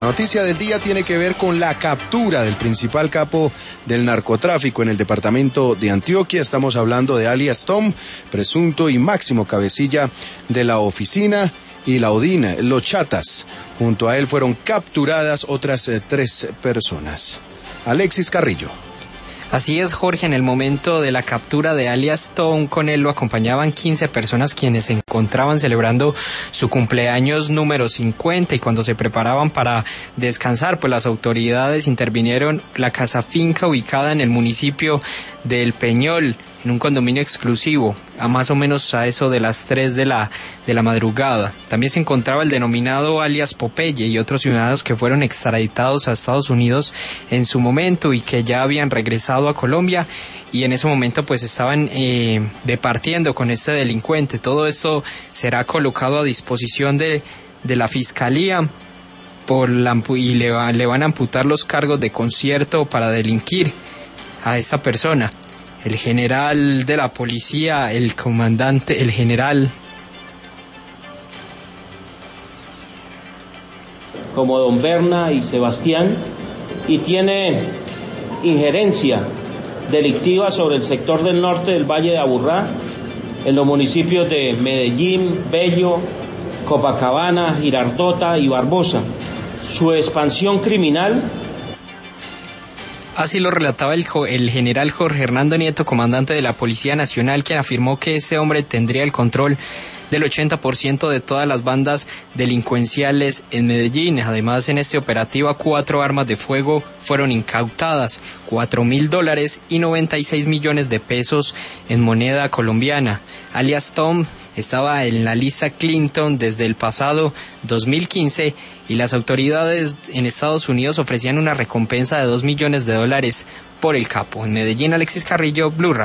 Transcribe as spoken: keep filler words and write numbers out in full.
La noticia del día tiene que ver con la captura del principal capo del narcotráfico en el departamento de Antioquia. Estamos hablando de alias Tom, presunto y máximo cabecilla de la oficina y la Odina, los Chatas. Junto a él fueron capturadas otras eh, tres personas. Alexis Carrillo. Así es, Jorge, en el momento de la captura de alias Tom, con él lo acompañaban quince personas quienes se encontraban celebrando su cumpleaños número cincuenta, y cuando se preparaban para descansar, pues las autoridades intervinieron la casa finca ubicada en el municipio del Peñol, en un condominio exclusivo, a más o menos a eso de las tres de la, de la madrugada. También se encontraba el denominado alias Popeye y otros ciudadanos que fueron extraditados a Estados Unidos en su momento y que ya habían regresado a Colombia, y en ese momento pues estaban eh, departiendo con este delincuente. Todo esto será colocado a disposición de, de la Fiscalía por la, y le, va, le van a amputar los cargos de concierto para delinquir a esta persona. El general de la policía, el comandante, el general. Como don Berna y Sebastián, y tiene injerencia delictiva sobre el sector del norte del Valle de Aburrá, en los municipios de Medellín, Bello, Copacabana, Girardota y Barbosa. Su expansión criminal. Así lo relataba el, el general Jorge Hernando Nieto, comandante de la Policía Nacional, quien afirmó que este hombre tendría el control del ochenta por ciento de todas las bandas delincuenciales en Medellín. Además, en este operativo, cuatro armas de fuego fueron incautadas, cuatro mil dólares y noventa y seis millones de pesos en moneda colombiana. Alias Tom estaba en la lista Clinton desde el pasado dos mil quince, y las autoridades en Estados Unidos ofrecían una recompensa de dos millones de dólares por el capo. En Medellín, Alexis Carrillo, Blue Radio.